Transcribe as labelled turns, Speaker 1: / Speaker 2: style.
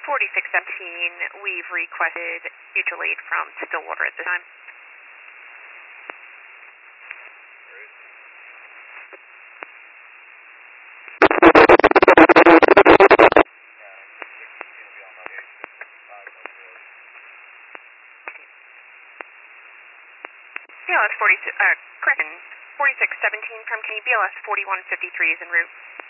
Speaker 1: 4617, we've requested mutual aid from Stillwater at this time. BLS 4617 from Kenny, BLS 4153 is en route.